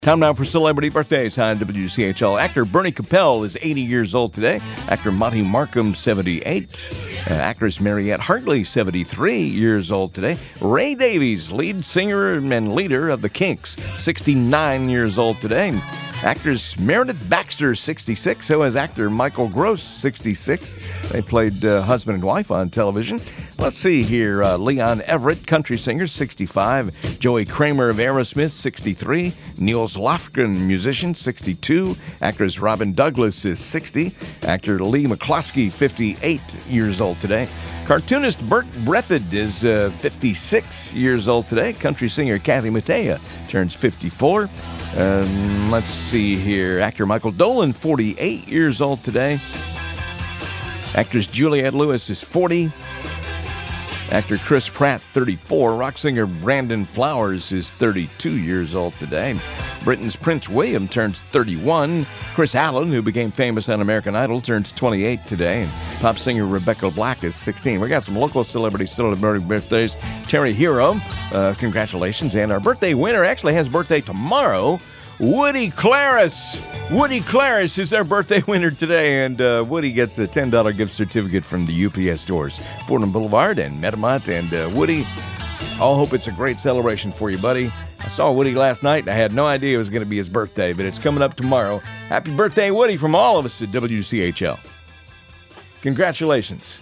Time now for celebrity birthdays on WCHL. Actor Bernie Capel is 80 years old today. Actor Monty Markham, 78. Actress Mariette Hartley, 73 years old today. Ray Davies, lead singer and leader of the Kinks, 69 years old today. Actress Meredith Baxter, 66. So is actor Michael Gross, 66. They played husband and wife on television. Let's see here. Leon Everett, country singer, 65. Joey Kramer of Aerosmith, 63. Niels Lofgren, musician, 62. Actress Robin Douglas is 60. Actor Lee McCloskey, 58 years old today. Cartoonist Burt Breathed is 56 years old today. Country singer Kathy Mattea turns 54. Let's see here. Actor Michael Dolan, 48 years old today. Actress Juliette Lewis is 40. Actor Chris Pratt, 34. Rock singer Brandon Flowers is 32 years old today. Britain's Prince William turns 31. Chris Allen, who became famous on American Idol, turns 28 today. And pop singer Rebecca Black is 16. We got some local celebrities celebrating birthdays. Terry Hero, congratulations. And our birthday winner actually has birthday tomorrow. Woody Claris. Woody Claris is our birthday winner today, and Woody gets a $10 gift certificate from the UPS stores, Fordham Boulevard and Metamont. And Woody, I hope it's a great celebration for you, buddy. I saw Woody last night, and I had no idea it was going to be his birthday, but it's coming up tomorrow. Happy birthday, Woody, from all of us at WCHL. Congratulations.